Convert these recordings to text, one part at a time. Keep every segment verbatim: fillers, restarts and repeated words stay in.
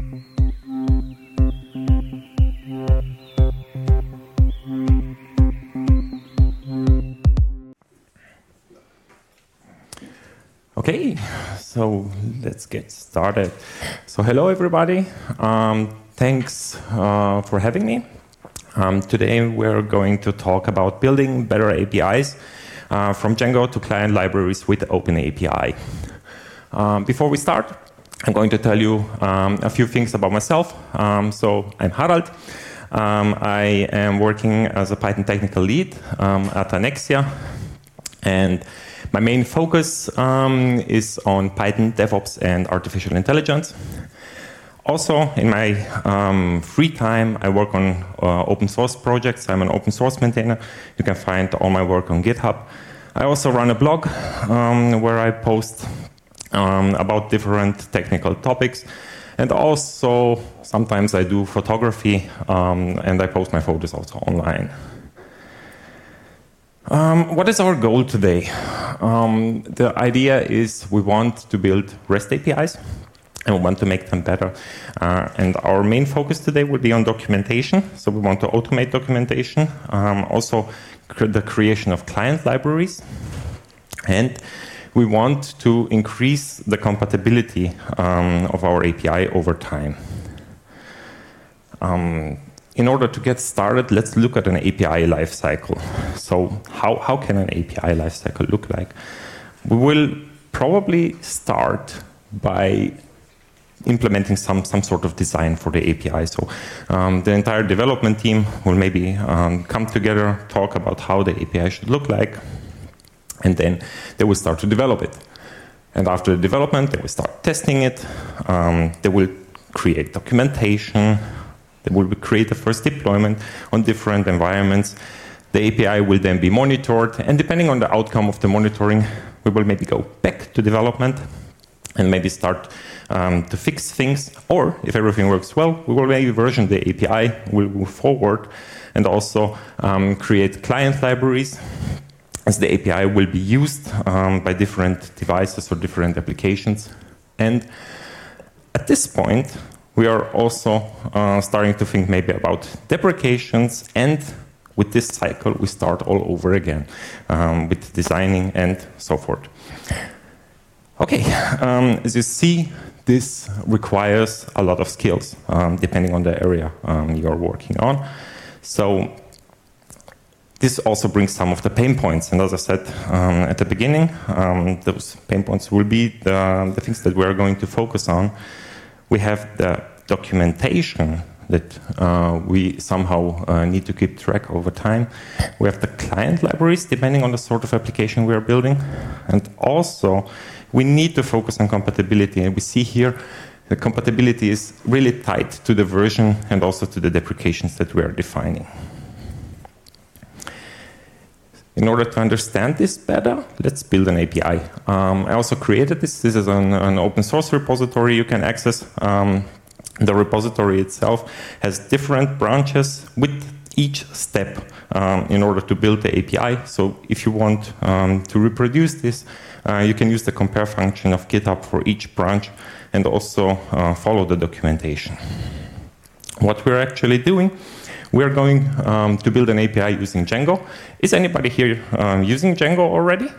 Okay, so let's get started. So hello everybody, um, thanks uh, for having me. Um, today we're going to talk about building better A P Is uh, from Django to client libraries with OpenAPI. Um, before we start, I'm going to tell you um, a few things about myself. Um, so I'm Harald. Um, I am working as a Python technical lead um, at Annexia, and my main focus um, is on Python, DevOps, and artificial intelligence. Also, in my um, free time, I work on uh, open source projects. I'm an open source maintainer. You can find all my work on GitHub. I also run a blog um, where I post um, about different technical topics. And also, sometimes I do photography, um, and I post my photos also online. Um, what is our goal today? Um, the idea is we want to build REST A P Is and we want to make them better. Uh, and our main focus today will be on documentation. So we want to automate documentation, um, also cr the creation of client libraries. And we want to increase the compatibility um, of our A P I over time. Um, In order to get started, let's look at an A P I lifecycle. So how, how can an A P I lifecycle look like? We will probably start by implementing some, some sort of design for the A P I. So um, the entire development team will maybe um, come together, talk about how the A P I should look like, and then they will start to develop it. And after the development, they will start testing it. Um, they will create documentation. They will create the first deployment on different environments. The A P I will then be monitored, and depending on the outcome of the monitoring, we will maybe go back to development and maybe start um, to fix things. Or if everything works well, we will maybe version the A P I, we'll move forward, and also um, create client libraries, as the A P I will be used um, by different devices or different applications. And at this point, we are also uh, starting to think maybe about deprecations, and with this cycle, we start all over again um, with designing and so forth. Okay, um, as you see, this requires a lot of skills, um, depending on the area um, you are working on. So this also brings some of the pain points, and as I said um, at the beginning, um, those pain points will be the, the things that we are going to focus on. We have the documentation that uh, we somehow uh, need to keep track over time. We have the client libraries, depending on the sort of application we are building. And also, we need to focus on compatibility. And we see here the compatibility is really tied to the version and also to the deprecations that we are defining. In order to understand this better, let's build an A P I. Um, I also created this. This is an, an open source repository you can access. Um, the repository itself has different branches with each step um, in order to build the A P I. So if you want um, to reproduce this, uh, you can use the compare function of GitHub for each branch and also uh, follow the documentation. What we're actually doing, we're going um, to build an A P I using Django. Is anybody here um, using Django already?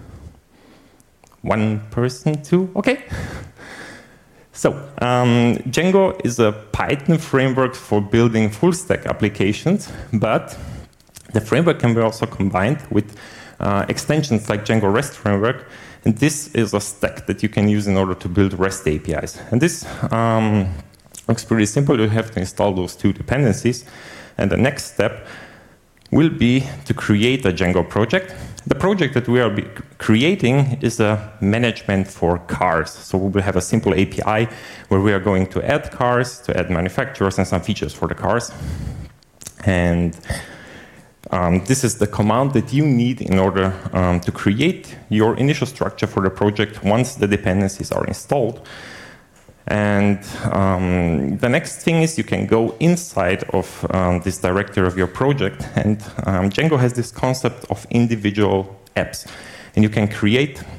One person, two, okay. So um, Django is a Python framework for building full stack applications, but the framework can be also combined with uh, extensions like Django REST framework. And this is a stack that you can use in order to build REST A P Is. And this um, looks pretty simple. You have to install those two dependencies. And the next step will be to create a Django project. The project that we are creating is a management for cars. So we will have a simple A P I where we are going to add cars, to add manufacturers and some features for the cars. And um, this is the command that you need in order um, to create your initial structure for the project once the dependencies are installed. And um, the next thing is you can go inside of um, this directory of your project, and um, Django has this concept of individual apps. And you can create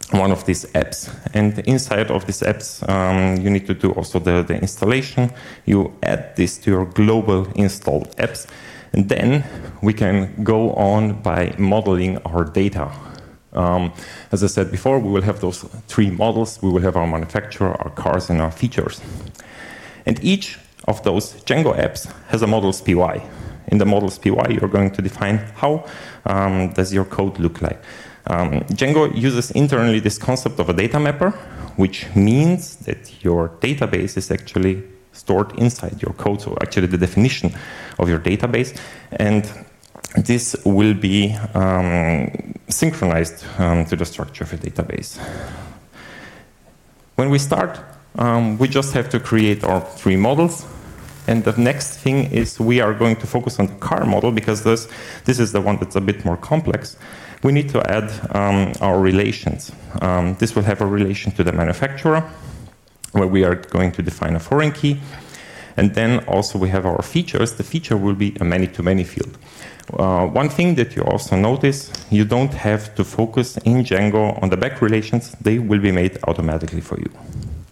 one of these apps. And inside of these apps, um, you need to do also the, the installation. You add this to your global installed apps. And then we can go on by modeling our data. Um, as I said before, we will have those three models. We will have our manufacturer, our cars, and our features. And each of those Django apps has a models P Y. In the models P Y, you're going to define how um, does your code look like. Um, Django uses internally this concept of a data mapper, which means that your database is actually stored inside your code, so actually the definition of your database. And this will be um, synchronized um, to the structure of your database. When we start, um, we just have to create our three models. And the next thing is we are going to focus on the car model, because this, this is the one that's a bit more complex. We need to add um, our relations. Um, this will have a relation to the manufacturer, where we are going to define a foreign key. And then also we have our features. The feature will be a many-to-many field. Uh, one thing that you also notice, you don't have to focus in Django on the back relations. They will be made automatically for you.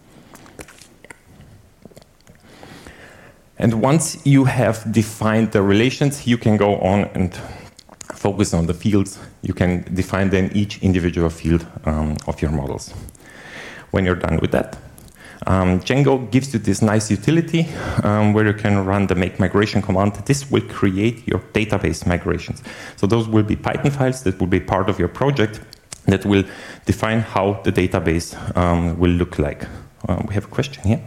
And once you have defined the relations, you can go on and focus on the fields. You can define then each individual field um, of your models. When you're done with that, um, Django gives you this nice utility um, where you can run the make migration command. This will create your database migrations. So those will be Python files that will be part of your project that will define how the database um, will look like. Uh, we have a question here.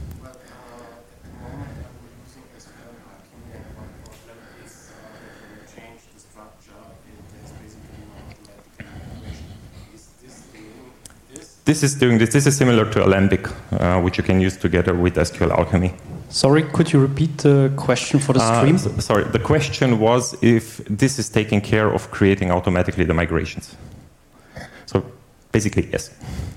This is doing this. This is similar to Alembic, uh, which you can use together with S Q L Alchemy. Sorry, could you repeat the question for the stream? Uh, so, sorry, the question was if this is taking care of creating automatically the migrations. So basically, yes.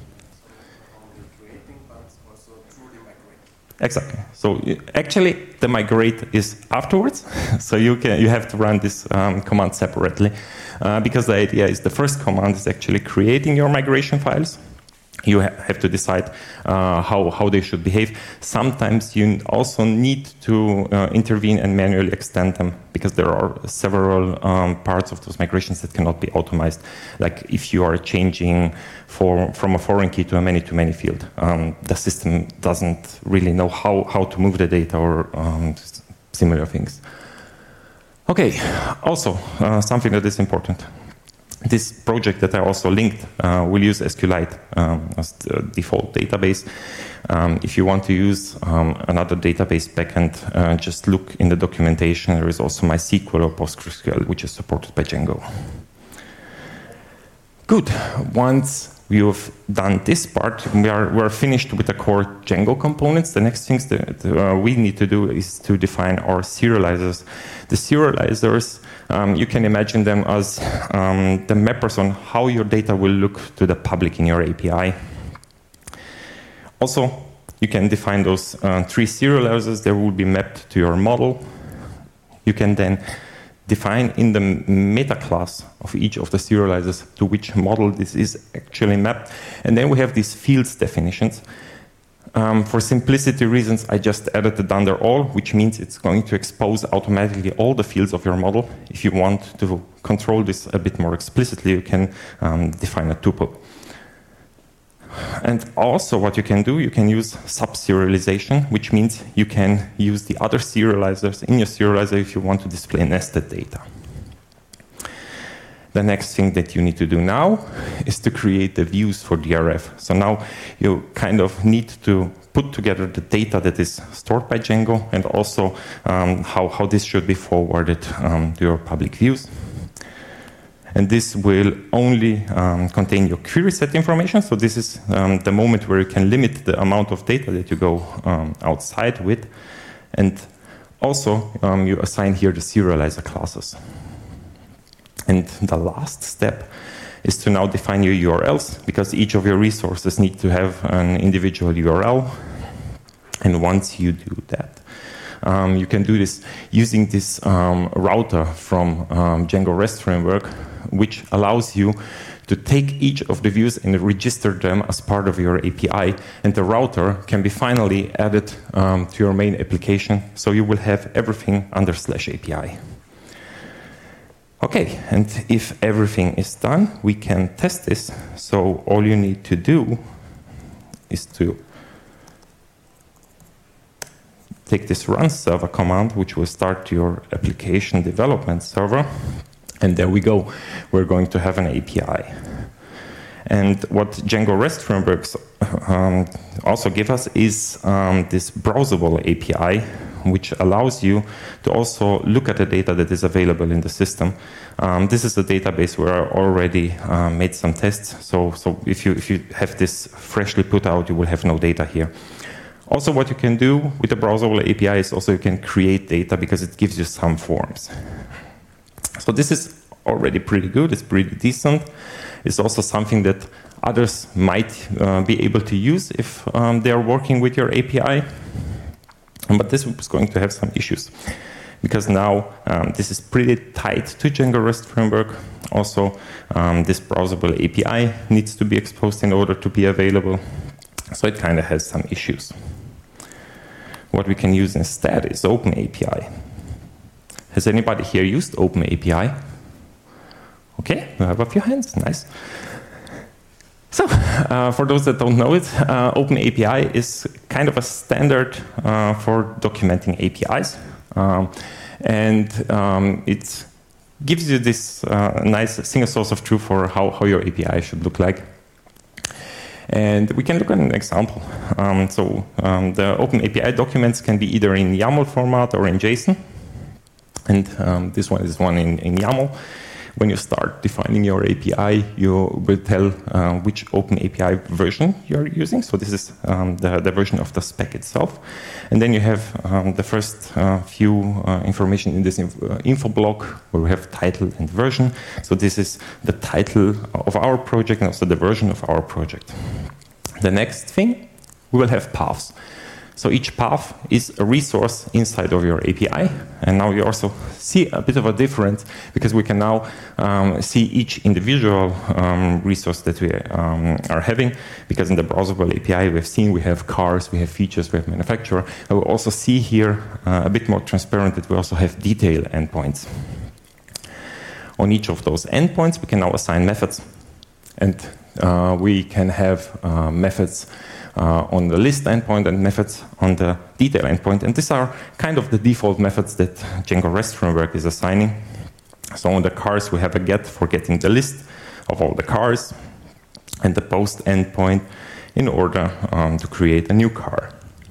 Exactly. So actually, the migrate is afterwards. So you can you have to run this um, command separately, uh, because the idea is the first command is actually creating your migration files. You ha have to decide uh, how, how they should behave. Sometimes you also need to uh, intervene and manually extend them, because there are several um, parts of those migrations that cannot be automized. Like if you are changing for, from a foreign key to a many-to-many field, um, the system doesn't really know how, how to move the data or um, similar things. Okay, also uh, something that is important. This project that I also linked uh, will use SQLite um, as the default database. Um, if you want to use um, another database backend, uh, just look in the documentation. There is also MySQL or PostgreSQL, which is supported by Django. Good. Once you've done this part, we are, we are finished with the core Django components. The next things that uh, we need to do is to define our serializers. The serializers, Um, you can imagine them as um, the mappers on how your data will look to the public in your A P I. Also, you can define those uh, three serializers that will be mapped to your model. You can then define in the meta class of each of the serializers to which model this is actually mapped. And then we have these fields definitions. Um, for simplicity reasons, I just added the under all, which means it's going to expose automatically all the fields of your model. If you want to control this a bit more explicitly, you can um, define a tuple. And also what you can do, you can use sub-serialization, which means you can use the other serializers in your serializer if you want to display nested data. The next thing that you need to do now is to create the views for D R F. So now you kind of need to put together the data that is stored by Django and also um, how, how this should be forwarded um, to your public views. And this will only um, contain your query set information. So this is um, the moment where you can limit the amount of data that you go um, outside with. And also um, you assign here the serializer classes. And the last step is to now define your U R Ls, because each of your resources need to have an individual U R L. And once you do that, um, you can do this using this um, router from um, Django REST framework, which allows you to take each of the views and register them as part of your A P I, and the router can be finally added um, to your main application, so you will have everything under slash A P I. Okay, and if everything is done, we can test this. So all you need to do is to take this run server command, which will start your application development server. And there we go. We're going to have an A P I. And what Django REST frameworks um, also give us is um, this browsable A P I, which allows you to also look at the data that is available in the system. Um, this is a database where I already uh, made some tests. So, so if you if you have this freshly put out, you will have no data here. Also, what you can do with the browsable A P I is also you can create data because it gives you some forms. So this is already pretty good. It's pretty decent. It's also something that others might uh, be able to use if um, they are working with your A P I. But this is going to have some issues because now um, this is pretty tied to Django REST framework. Also, um, this browsable A P I needs to be exposed in order to be available. So it kind of has some issues. What we can use instead is OpenAPI. Has anybody here used OpenAPI? Okay, we have a few hands, nice. So, uh, for those that don't know it, uh, OpenAPI is kind of a standard uh, for documenting A P Is. Um, and um, it gives you this uh, nice single source of truth for how, how your A P I should look like. And we can look at an example. Um, so um, the OpenAPI documents can be either in YAML format or in JSON. And um, this one is one in, in YAML. When you start defining your A P I, you will tell uh, which OpenAPI version you're using. So this is um, the, the version of the spec itself. And then you have um, the first uh, few uh, information in this inf uh, info block where we have title and version. So this is the title of our project and also the version of our project. The next thing, we will have paths. So each path is a resource inside of your A P I. And now you also see a bit of a difference because we can now um, see each individual um, resource that we um, are having. Because in the browsable A P I, we've seen we have cars, we have features, we have manufacturer. And we also see here uh, a bit more transparent that we also have detail endpoints. On each of those endpoints, we can now assign methods. And uh, we can have uh, methods Uh, on the list endpoint and methods on the detail endpoint. And these are kind of the default methods that Django REST framework is assigning. So on the cars, we have a get for getting the list of all the cars, and the post endpoint in order um, to create a new car.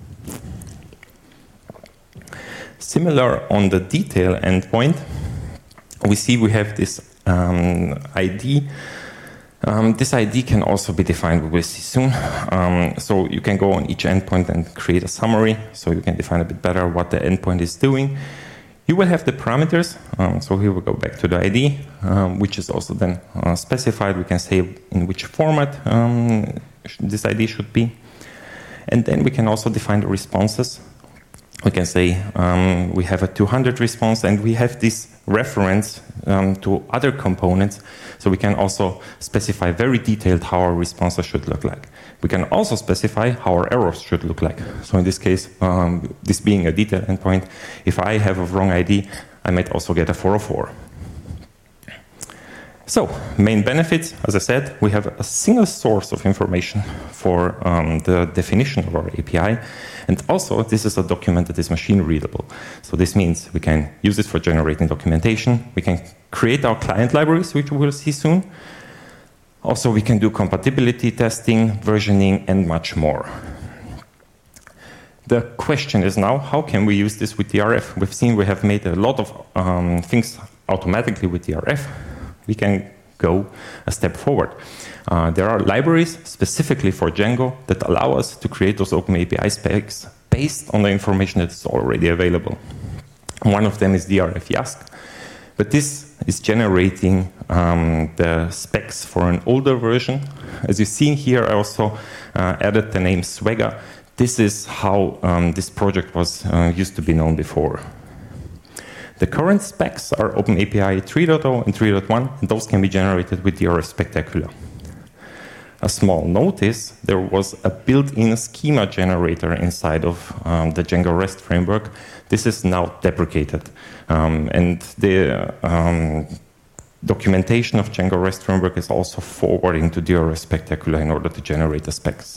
Similar on the detail endpoint, we see we have this um, I D. Um, this I D can also be defined, we will see soon. Um, so you can go on each endpoint and create a summary, so you can define a bit better what the endpoint is doing. You will have the parameters, um, so here we go back to the I D, um, which is also then uh, specified. We can say in which format um, this I D should be. And then we can also define the responses. We can say um, we have a two hundred response, and we have this reference um, to other components, so we can also specify very detailed how our responses should look like. We can also specify how our errors should look like. So in this case, um, this being a detail endpoint, if I have a wrong I D, I might also get a four oh four. So, main benefits, as I said, we have a single source of information for um, the definition of our A P I. And also, this is a document that is machine readable. So this means we can use it for generating documentation. We can create our client libraries, which we will see soon. Also, we can do compatibility testing, versioning, and much more. The question is now, how can we use this with D R F? We've seen we have made a lot of um, things automatically with D R F. We can go a step forward. Uh, there are libraries specifically for Django that allow us to create those OpenAPI specs based on the information that is already available. One of them is D R F YASK, but this is generating um, the specs for an older version. As you see here, I also uh, added the name Swagger. This is how um, this project was uh, used to be known before. The current specs are OpenAPI three point oh and three point one, and those can be generated with D R S Spectacular. A small note is there was a built-in schema generator inside of um, the Django REST framework. This is now deprecated. Um, and the um, documentation of Django REST framework is also forwarding to D R S Spectacular in order to generate the specs.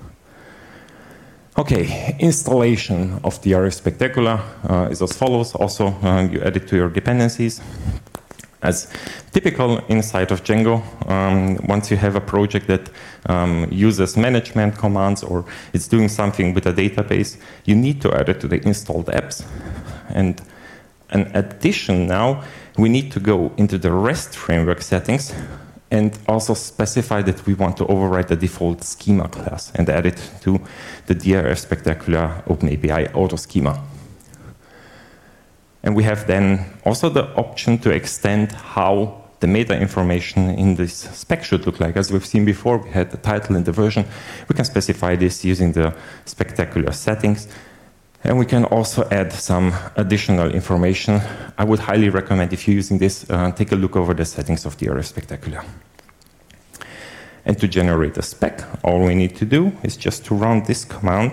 Okay, installation of D R S Spectacular uh, is as follows. Also, uh, you add it to your dependencies. As typical inside of Django, um, once you have a project that um, uses management commands or it's doing something with a database, you need to add it to the installed apps. And in addition now, we need to go into the REST framework settings and also specify that we want to override the default schema class and add it to the D R S Spectacular OpenAPI auto schema. And we have then also the option to extend how the meta information in this spec should look like. As we've seen before, we had the title and the version. We can specify this using the Spectacular settings. And we can also add some additional information. I would highly recommend, if you're using this, uh, take a look over the settings of D R S Spectacular. And to generate a spec, all we need to do is just to run this command.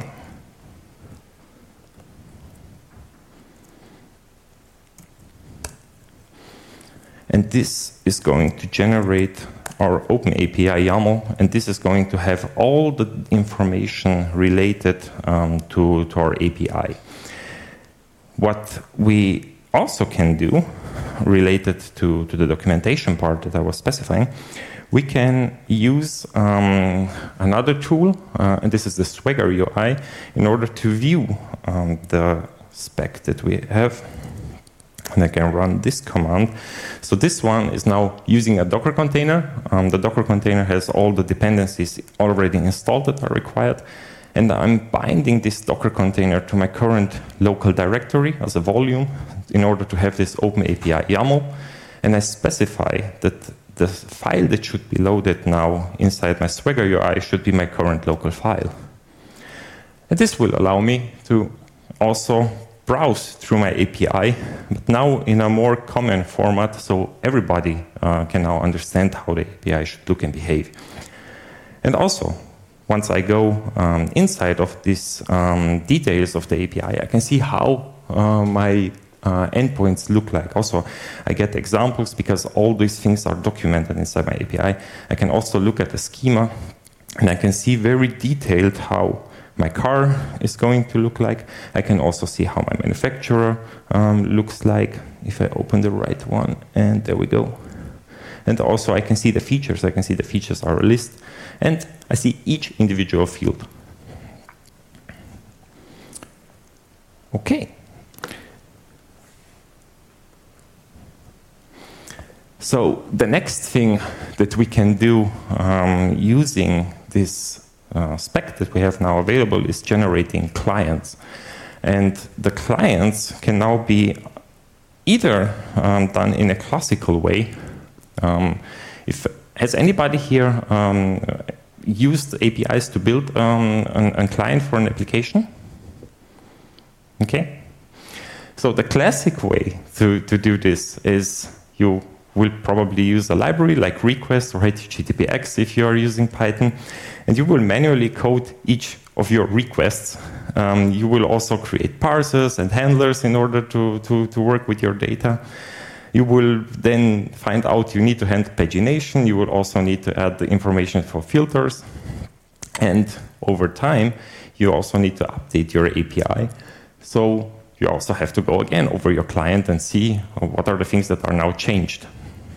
And this is going to generate our OpenAPI YAML, and this is going to have all the information related um, to, to our A P I. What we also can do, related to, to the documentation part that I was specifying, we can use um, another tool, uh, and this is the Swagger U I, in order to view um, the spec that we have. And I can run this command. So this one is now using a Docker container. Um, the Docker container has all the dependencies already installed that are required. And I'm binding this Docker container to my current local directory as a volume in order to have this OpenAPI YAML. And I specify that the file that should be loaded now inside my Swagger U I should be my current local file. And this will allow me to also browse through my A P I, but now in a more common format, so everybody uh, can now understand how the A P I should look and behave. And also, once I go um, inside of these um, details of the A P I, I can see how uh, my uh, endpoints look like. Also, I get examples because all these things are documented inside my A P I. I can also look at the schema, and I can see very detailed how my car is going to look like. I can also see how my manufacturer um, looks like if I open the right one, and there we go. And also I can see the features. I can see the features are a list, and I see each individual field. Okay. So the next thing that we can do um, using this Uh, spec that we have now available is generating clients. And the clients can now be either um, done in a classical way. Um, if, has anybody here um, used A P Is to build um, an, a client for an application? Okay. So the classic way to, to do this is you will probably use a library like Request or H T T P X if you are using Python, and you will manually code each of your requests. Um, you will also create parsers and handlers in order to, to, to work with your data. You will then find out you need to handle pagination. You will also need to add the information for filters. And over time, you also need to update your A P I. So you also have to go again over your client and see what are the things that are now changed.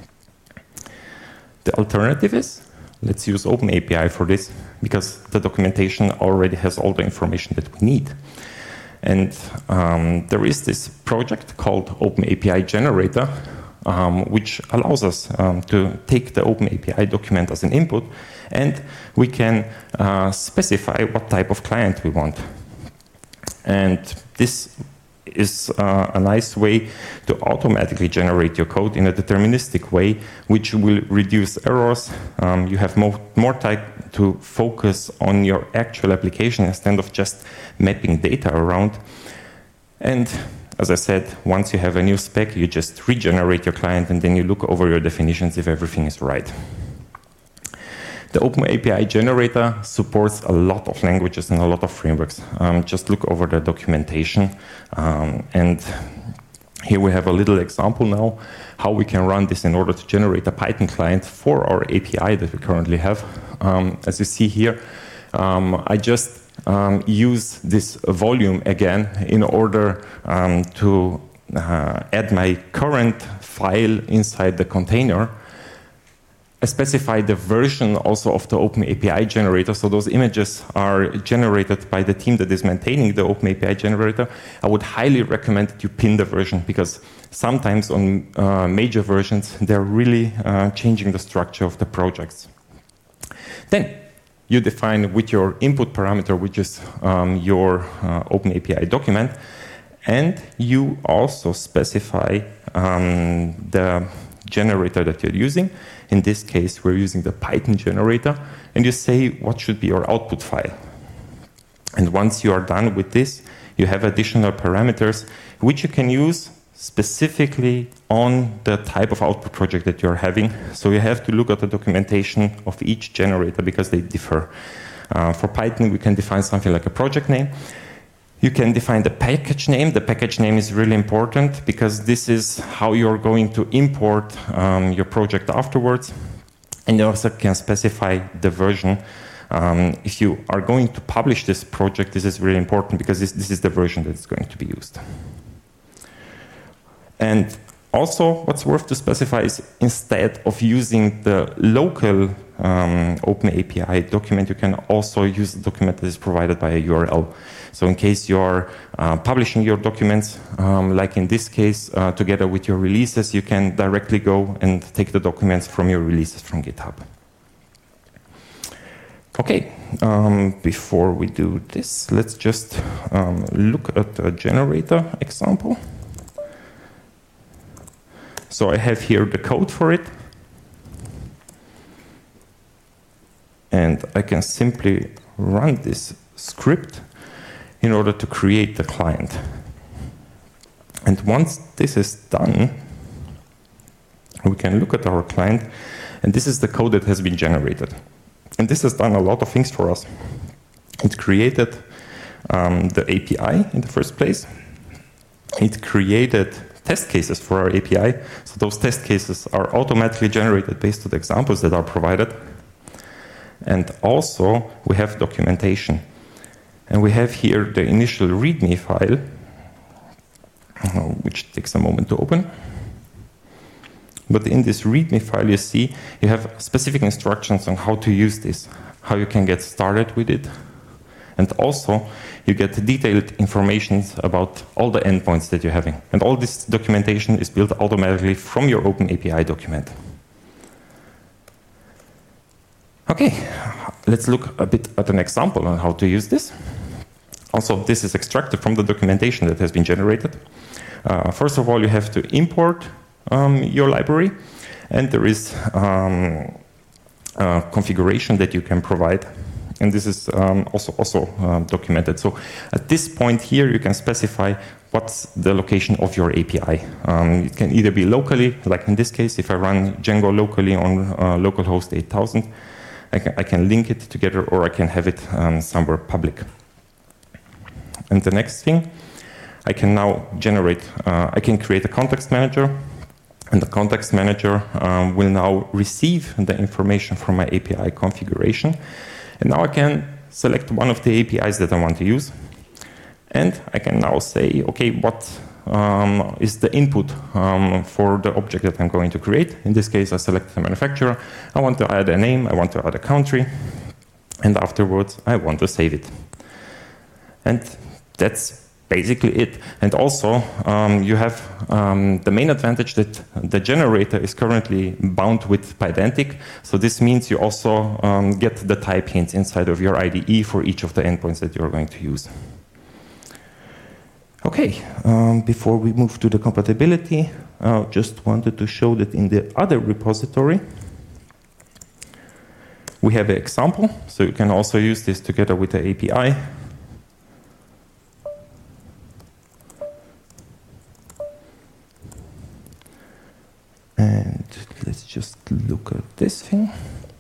The alternative is, let's use OpenAPI for this, because the documentation already has all the information that we need. And um, there is this project called OpenAPI Generator, um, which allows us um, to take the OpenAPI document as an input, and we can uh, specify what type of client we want. And this is uh, a nice way to automatically generate your code in a deterministic way, which will reduce errors. Um, you have more, more time to focus on your actual application instead of just mapping data around. And as I said, once you have a new spec, you just regenerate your client and then you look over your definitions if everything is right. The OpenAPI generator supports a lot of languages and a lot of frameworks. Um, just look over the documentation. Um, and here we have a little example now, how we can run this in order to generate a Python client for our A P I that we currently have. Um, as you see here, um, I just um, use this volume again in order um, to uh, add my current file inside the container. I specify the version also of the OpenAPI generator, so those images are generated by the team that is maintaining the OpenAPI generator. I would highly recommend that you pin the version, because sometimes on uh, major versions, they're really uh, changing the structure of the projects. Then you define with your input parameter, which is um, your uh, OpenAPI document, and you also specify um, the generator that you're using. In this case, we're using the Python generator, and you say what should be your output file. And once you are done with this, you have additional parameters which you can use specifically on the type of output project that you're having. So you have to look at the documentation of each generator because they differ. Uh, for Python, we can define something like a project name. You can define the package name. The package name is really important because this is how you're going to import um, your project afterwards. And you also can specify the version. Um, if you are going to publish this project, this is really important because this, this is the version that's going to be used. And also, what's worth to specify is instead of using the local um, OpenAPI document, you can also use the document that is provided by a U R L. So in case you're uh, publishing your documents, um, like in this case, uh, together with your releases, you can directly go and take the documents from your releases from GitHub. Okay, um, before we do this, let's just um, look at the generator example. So I have here the code for it. And I can simply run this script in order to create the client. And once this is done, we can look at our client, and this is the code that has been generated. And this has done a lot of things for us. It created um, the A P I in the first place. It created test cases for our A P I. So those test cases are automatically generated based on the examples that are provided. And also, we have documentation. And we have here the initial README file, which takes a moment to open. But in this README file, you see, you have specific instructions on how to use this, how you can get started with it. And also, you get detailed information about all the endpoints that you're having. And all this documentation is built automatically from your OpenAPI document. Okay, let's look a bit at an example on how to use this. Also, this is extracted from the documentation that has been generated. Uh, first of all, you have to import um, your library, and there is um, a configuration that you can provide. And this is um, also, also um, documented. So at this point here, you can specify what's the location of your A P I. Um, it can either be locally, like in this case, if I run Django locally on uh, localhost eight thousand, I can, I can link it together, or I can have it um, somewhere public. And the next thing, I can now generate, uh, I can create a context manager, and the context manager um, will now receive the information from my A P I configuration. And now I can select one of the A P Is that I want to use. And I can now say, okay, what um, is the input um, for the object that I'm going to create? In this case, I select the manufacturer. I want to add a name, I want to add a country, and afterwards, I want to save it. And that's basically it. And also, um, you have um, the main advantage that the generator is currently bound with Pydantic. So this means you also um, get the type hints inside of your I D E for each of the endpoints that you're going to use. Okay, um, before we move to the compatibility, I just wanted to show that in the other repository, we have an example. So you can also use this together with the A P I. just look at this thing.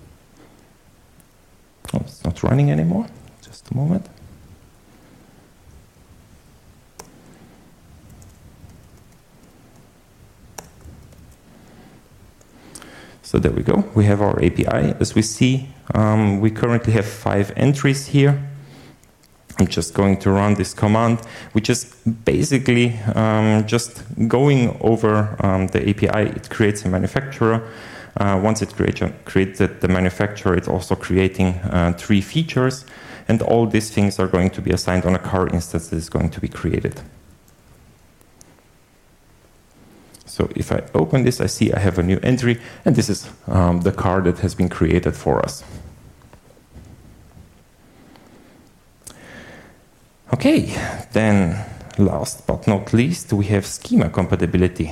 Oh, it's not running anymore. Just a moment. So there we go. We have our A P I. As we see, um, we currently have five entries here. I'm just going to run this command, which is basically um, just going over um, the A P I. It creates a manufacturer. Uh, once it creates created the manufacturer, it's also creating uh, three features. And all these things are going to be assigned on a car instance that is going to be created. So if I open this, I see I have a new entry, and this is um, the car that has been created for us. Okay, then last but not least, we have schema compatibility.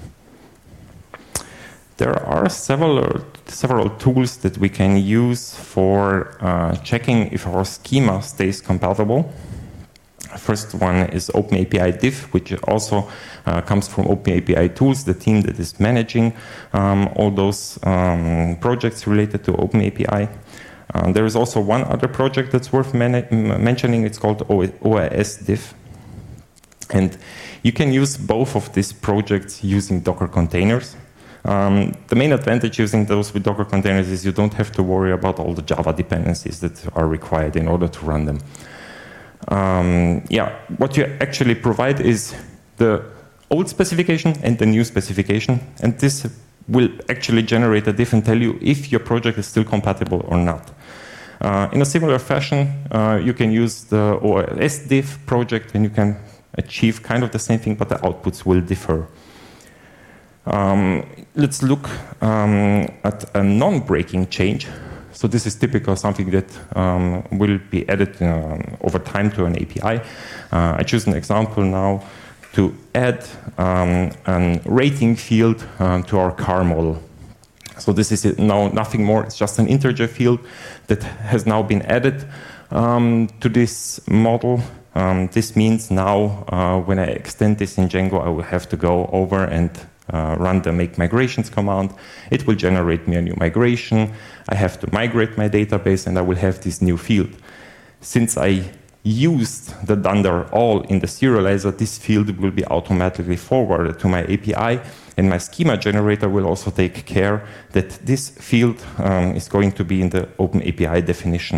There are several, several tools that we can use for uh, checking if our schema stays compatible. First one is OpenAPI Diff, which also uh, comes from OpenAPI Tools, the team that is managing um, all those um, projects related to OpenAPI. Uh, there is also one other project that's worth mentioning. It's called O A S Diff. And you can use both of these projects using Docker containers. Um, the main advantage using those with Docker containers is you don't have to worry about all the Java dependencies that are required in order to run them. Um, yeah, what you actually provide is the old specification and the new specification, and this will actually generate a diff and tell you if your project is still compatible or not. Uh, in a similar fashion, uh, you can use the O A S Diff project and you can achieve kind of the same thing, but the outputs will differ. Um, let's look um, at a non-breaking change. So this is typical, something that um, will be added um, over time to an A P I. Uh, I choose an example now to add um, a rating field um, to our car model. So this is now nothing more, it's just an integer field that has now been added um, to this model. Um, this means now uh, when I extend this in Django, I will have to go over and Uh, run the make migrations command. It will generate me a new migration. I have to migrate my database and I will have this new field. Since I used the dunder all in the serializer, this field will be automatically forwarded to my A P I, and my schema generator will also take care that this field um, is going to be in the OpenAPI definition.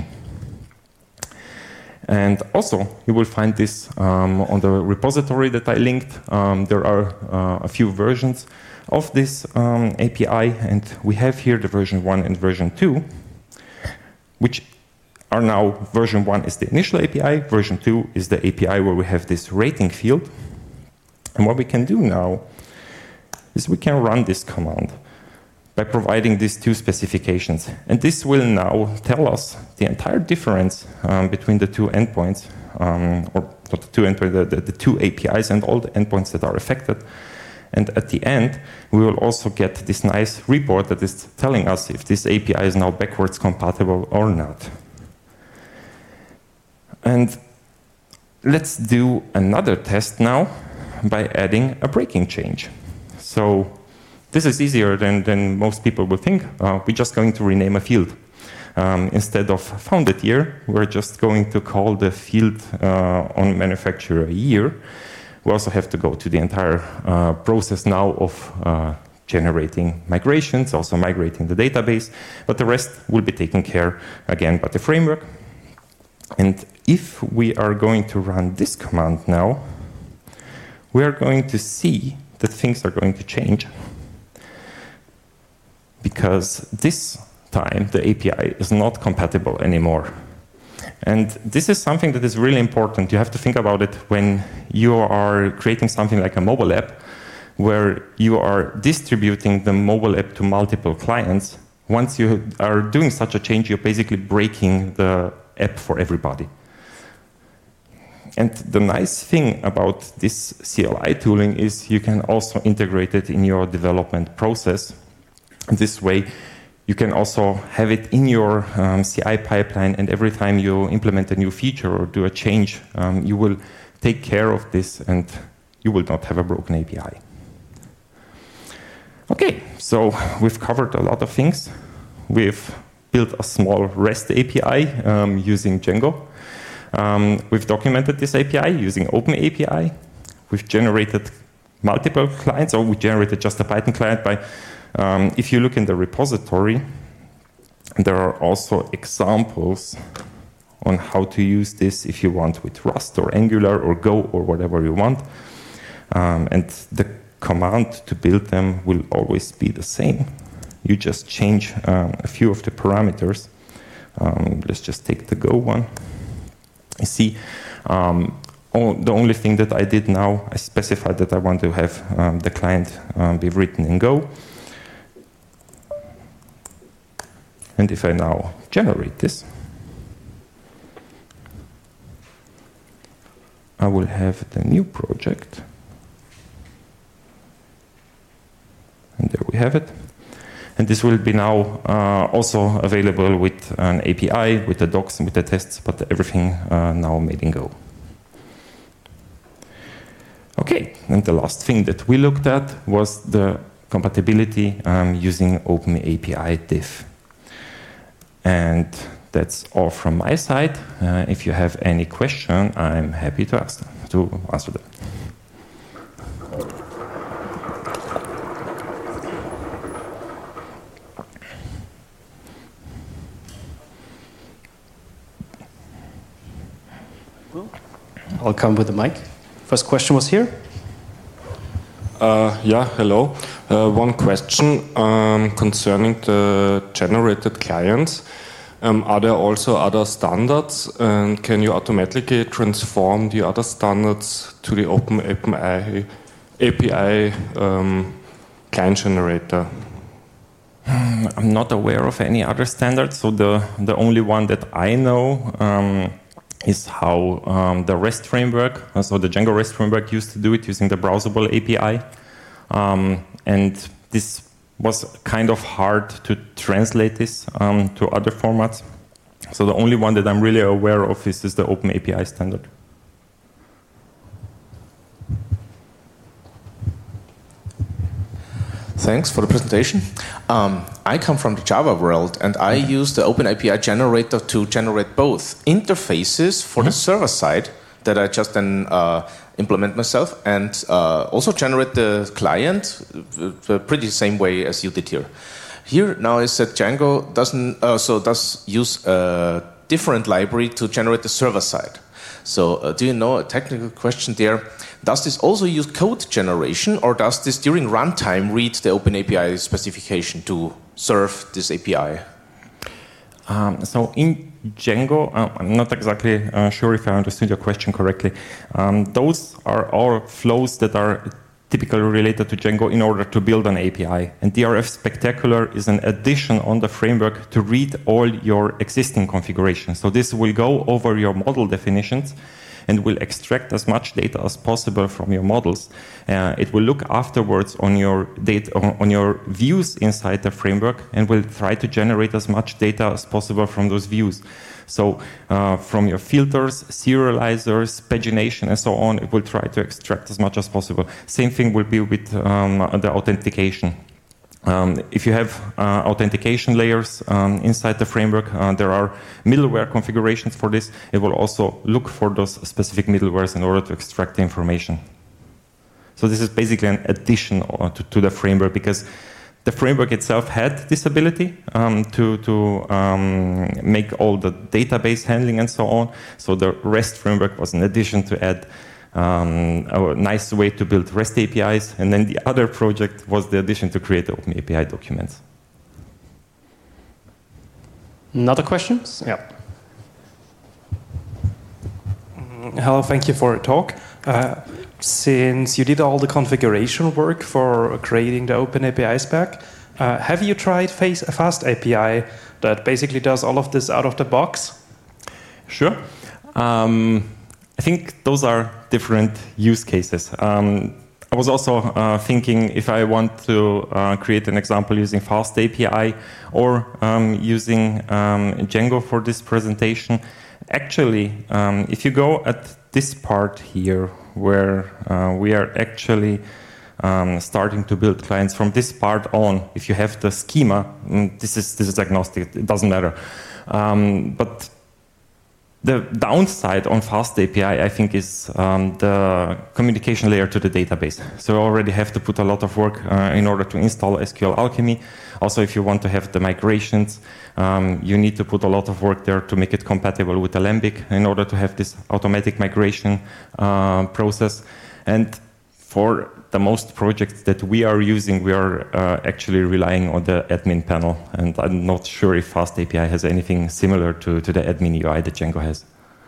And also, you will find this um, on the repository that I linked. Um, there are uh, a few versions of this um, A P I, and we have here the version one and version two, which are now, version one is the initial A P I, version two is the A P I where we have this rating field. And what we can do now is we can run this command by providing these two specifications. And this will now tell us the entire difference um, between the two endpoints, um, or not the two endpoints, the, the, the two A P Is and all the endpoints that are affected. And at the end, we will also get this nice report that is telling us if this A P I is now backwards compatible or not. And let's do another test now by adding a breaking change. So this is easier than, than most people will think. Uh, we're just going to rename a field. Um, instead of founded year, we're just going to call the field uh, on manufacturer year. We also have to go to the entire uh, process now of uh, generating migrations, also migrating the database, but the rest will be taken care again by the framework. And if we are going to run this command now, we are going to see that things are going to change. Because this time the A P I is not compatible anymore. And this is something that is really important. You have to think about it when you are creating something like a mobile app, where you are distributing the mobile app to multiple clients. Once you are doing such a change, you're basically breaking the app for everybody. And the nice thing about this C L I tooling is you can also integrate it in your development process. This way, you can also have it in your um, C I pipeline, and every time you implement a new feature or do a change, um, you will take care of this and you will not have a broken A P I. Okay, so we've covered a lot of things. We've built a small REST A P I um, using Django. Um, we've documented this A P I using OpenAPI. We've generated multiple clients, or we generated just a Python client by, um, if you look in the repository, there are also examples on how to use this if you want with Rust or Angular or Go or whatever you want. Um, and the command to build them will always be the same. You just change um, a few of the parameters. Um, let's just take the Go one. You see, um, all, the only thing that I did now, I specified that I want to have um, the client um, be written in Go. And if I now generate this, I will have the new project. And there we have it. And this will be now uh, also available with an A P I, with the docs, and with the tests, but everything uh, now made in Go. Okay, and the last thing that we looked at was the compatibility um, using OpenAPI diff. And that's all from my side. Uh, if you have any question, I'm happy to ask them, to answer them. I'll come with the mic. First question was here. Uh, yeah, hello. Uh, one question um, concerning the generated clients. Um, are there also other standards, and can you automatically transform the other standards to the OpenAPI A P I um, client generator? I'm not aware of any other standards, so the, the only one that I know um, is how um, the REST framework, so the Django REST framework used to do it using the browsable A P I. Um, and this was kind of hard to translate this um, to other formats. So the only one that I'm really aware of is, is the OpenAPI standard. Thanks for the presentation. Um, I come from the Java world, and I use the OpenAPI generator to generate both interfaces for mm-hmm. the server side that I just then uh, implement myself, and uh, also generate the client the pretty same way as you did here. Here now is that Django doesn't uh, so does use a different library to generate the server side. So uh, do you know a technical question there? Does this also use code generation, or does this during runtime read the OpenAPI specification to serve this A P I? Um, so in Django, uh, I'm not exactly uh, sure if I understood your question correctly. Um, those are all flows that are typically related to Django in order to build an A P I. And D R F Spectacular is an addition on the framework to read all your existing configurations. So this will go over your model definitions and will extract as much data as possible from your models. Uh, it will look afterwards on your data, on your views inside the framework, and will try to generate as much data as possible from those views. So uh, from your filters, serializers, pagination, and so on, it will try to extract as much as possible. Same thing will be with um, the authentication. Um, if you have uh, authentication layers um, inside the framework, uh, there are middleware configurations for this. It will also look for those specific middlewares in order to extract the information. So this is basically an addition to, to the framework, because the framework itself had this ability um, to, to um, make all the database handling and so on. So the REST framework was an addition to add Um, a nice way to build REST A P Is, and then the other project was the addition to create the OpenAPI documents. Another questions? Yeah. Hello, thank you for your talk. Uh, since you did all the configuration work for creating the OpenAPI spec, uh, have you tried Fast A P I that basically does all of this out of the box? Sure. Um, I think those are different use cases. Um, I was also uh, thinking if I want to uh, create an example using Fast A P I or um, using um, Django for this presentation. Actually, um, if you go at this part here, where uh, we are actually um, starting to build clients from this part on, if you have the schema, mm, this is this is agnostic. It doesn't matter. Um, but the downside on fast A P I, I think, is um, the communication layer to the database. So you already have to put a lot of work uh, in order to install S Q L Alchemy. Also, if you want to have the migrations, um, you need to put a lot of work there to make it compatible with Alembic in order to have this automatic migration uh, process. And for the most projects that we are using, we are uh, actually relying on the admin panel. And I'm not sure if Fast A P I has anything similar to, to the admin U I that Django has.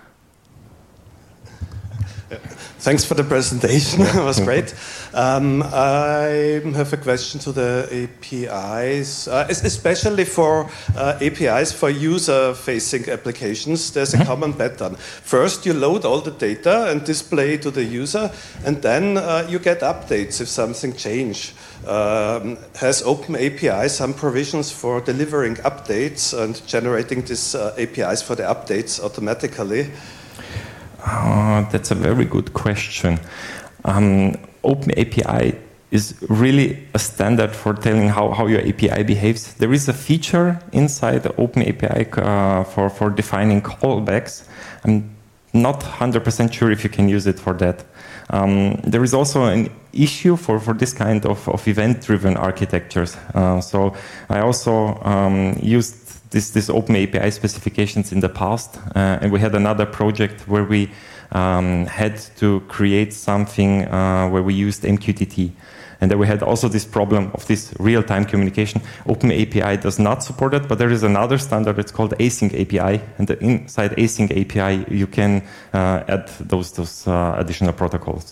Thanks for the presentation. It was great. Um, I have a question to the A P Is, uh, especially for uh, A P Is for user-facing applications. There's a common pattern. First, you load all the data and display to the user, and then uh, you get updates if something changes. Um, has OpenAPI some provisions for delivering updates and generating these uh, A P Is for the updates automatically? Uh, that's a very good question. Um, OpenAPI is really a standard for telling how, how your A P I behaves. There is a feature inside OpenAPI uh, for, for defining callbacks. I'm not one hundred percent sure if you can use it for that. Um, there is also an issue for, for this kind of, of event-driven architectures. Uh, so I also um, used This, this OpenAPI specifications in the past, uh, and we had another project where we um, had to create something uh, where we used M Q T T, and then we had also this problem of this real-time communication. OpenAPI does not support it, but there is another standard. It's called Async A P I, and inside Async A P I you can uh, add those those uh, additional protocols.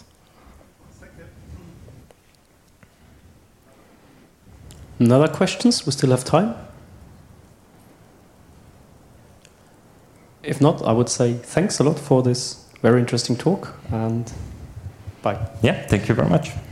Another questions? We still have time. If not, I would say thanks a lot for this very interesting talk, and bye. Yeah, thank you very much.